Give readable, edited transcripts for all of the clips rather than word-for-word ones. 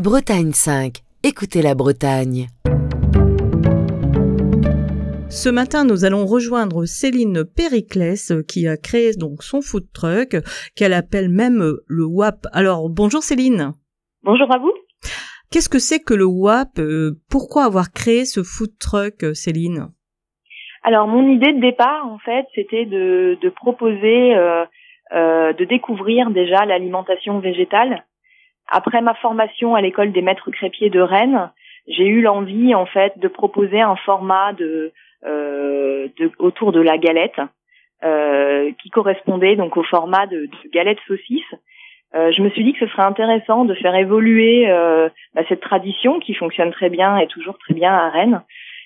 Bretagne 5. Écoutez la Bretagne. Ce matin, nous allons rejoindre Céline Périclès qui a créé donc son food truck qu'elle appelle même le WAP. Alors, bonjour Céline. Bonjour à vous. Qu'est-ce que c'est que le WAP ? Pourquoi avoir créé ce food truck, Céline ? Alors, mon idée de départ, en fait, c'était de proposer, de découvrir déjà l'alimentation végétale. Après ma formation à l'école des maîtres crêpiers de Rennes, j'ai eu l'envie, en fait, de proposer un format autour de la galette, qui correspondait donc au format de galette saucisse. Je me suis dit que ce serait intéressant de faire évoluer cette tradition qui fonctionne très bien et toujours très bien à Rennes,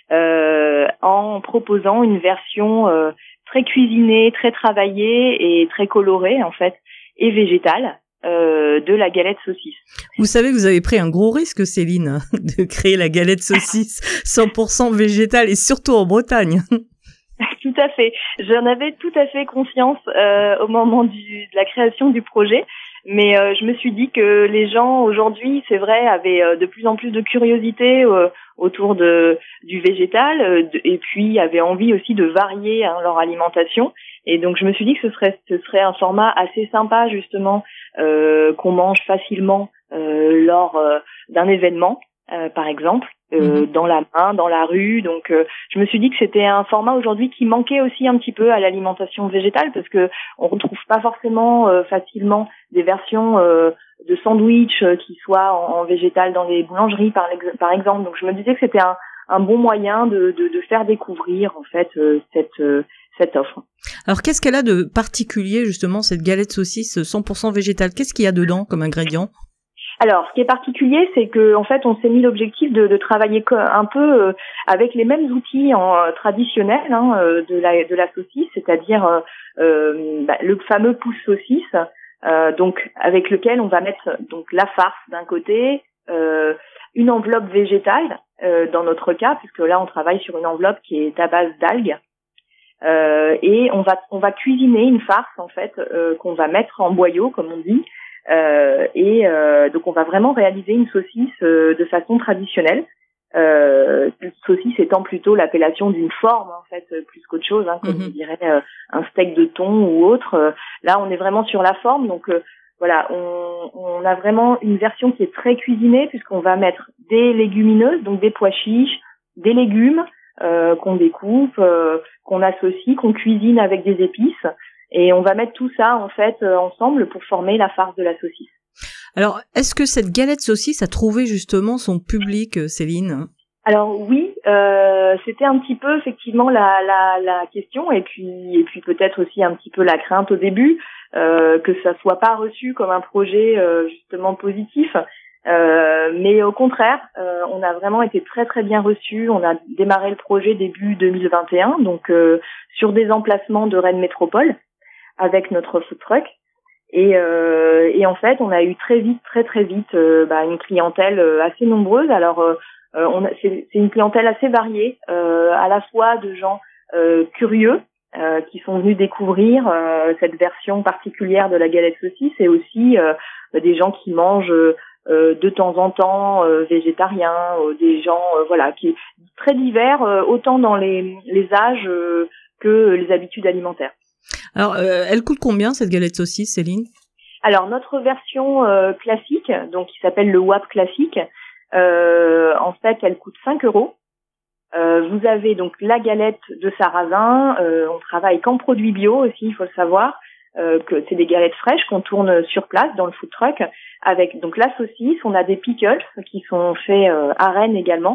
en proposant une version très cuisinée, très travaillée et très colorée en fait, et végétale de la galette saucisse. Vous savez que vous avez pris un gros risque, Céline, de créer la galette saucisse 100% végétale et surtout en Bretagne. Tout à fait. J'en avais tout à fait conscience au moment de la création du projet. Mais je me suis dit que les gens aujourd'hui, c'est vrai, avaient de plus en plus de curiosité autour du végétal et puis avaient envie aussi de varier leur alimentation. Et donc je me suis dit que ce serait un format assez sympa justement qu'on mange facilement lors d'un événement, par exemple. Dans la main, dans la rue. Donc, je me suis dit que c'était un format aujourd'hui qui manquait aussi un petit peu à l'alimentation végétale parce que on retrouve pas forcément facilement des versions de sandwich qui soient en végétal dans les boulangeries, par exemple. Donc, je me disais que c'était un bon moyen de faire découvrir en fait cette offre. Alors, qu'est-ce qu'elle a de particulier justement cette galette saucisse 100% végétale ? Qu'est-ce qu'il y a dedans comme ingrédient ? Alors, ce qui est particulier, c'est que en fait, on s'est mis l'objectif de travailler un peu avec les mêmes outils traditionnels de la saucisse, c'est-à-dire le fameux pouce saucisse, donc avec lequel on va mettre donc la farce d'un côté, une enveloppe végétale dans notre cas, puisque là on travaille sur une enveloppe qui est à base d'algues, et on va cuisiner une farce en fait qu'on va mettre en boyau, comme on dit. Donc on va vraiment réaliser une saucisse de façon traditionnelle. Saucisse étant plutôt l'appellation d'une forme en fait plus qu'autre chose, comme je dirais un steak de thon ou autre. Là on est vraiment sur la forme, donc voilà, on a vraiment une version qui est très cuisinée puisqu'on va mettre des légumineuses, donc des pois chiches, des légumes qu'on découpe, qu'on associe, qu'on cuisine avec des épices. Et on va mettre tout ça, en fait, ensemble pour former la farce de la saucisse. Alors, est-ce que cette galette saucisse a trouvé justement son public, Céline ? Alors oui, c'était un petit peu effectivement la question et puis peut-être aussi un petit peu la crainte au début que ça soit pas reçu comme un projet justement positif. Mais au contraire, on a vraiment été très très bien reçus. On a démarré le projet début 2021, donc sur des emplacements de Rennes Métropole, avec notre food truck et en fait on a eu très très vite une clientèle assez nombreuse. Alors c'est une clientèle assez variée, à la fois de gens curieux qui sont venus découvrir cette version particulière de la galette saucisse et aussi des gens qui mangent de temps en temps végétariens, des gens qui très divers autant dans les âges que les habitudes alimentaires. Alors, elle coûte combien cette galette saucisse, Céline ? Alors, notre version classique, donc qui s'appelle le WAP classique, en fait, elle coûte 5 €. Vous avez donc la galette de sarrasin. On travaille qu'en produits bio aussi, il faut le savoir, que c'est des galettes fraîches qu'on tourne sur place dans le food truck avec donc la saucisse. On a des pickles qui sont faits à Rennes également.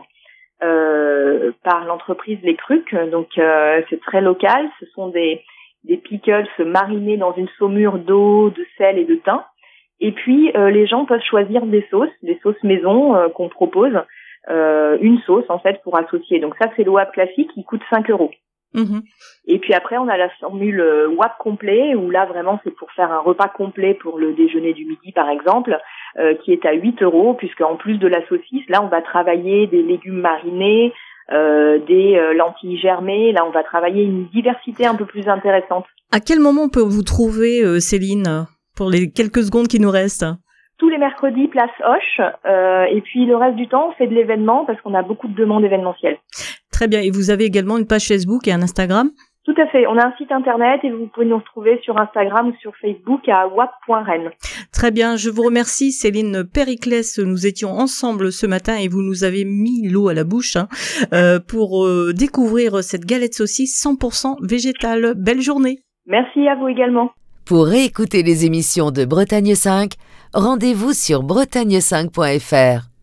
Par l'entreprise Les Crucs, donc c'est très local. Ce sont des pickles marinés dans une saumure d'eau, de sel et de thym. Et puis les gens peuvent choisir des sauces maison qu'on propose, une sauce en fait pour associer. Donc ça c'est le WAP classique qui coûte 5 €. Et puis après on a la formule WAP complet où là vraiment c'est pour faire un repas complet pour le déjeuner du midi par exemple, qui est à 8 € puisque en plus de la saucisse là on va travailler des légumes marinés, des lentilles germées. Là on va travailler une diversité un peu plus intéressante. À quel moment on peut vous trouver, Céline, pour les quelques secondes qui nous restent ? tous les mercredis, place Hoche. Et puis le reste du temps, on fait de l'événement parce qu'on a beaucoup de demandes événementielles. Très bien. Et vous avez également une page Facebook et un Instagram ? Tout à fait. On a un site internet et vous pouvez nous retrouver sur Instagram ou sur Facebook à wap.rennes. Très bien. Je vous remercie, Céline Périclès. Nous étions ensemble ce matin et vous nous avez mis l'eau à la bouche pour découvrir cette galette saucisse 100% végétale. Belle journée. Merci à vous également. Pour réécouter les émissions de Bretagne 5, rendez-vous sur bretagne5.fr.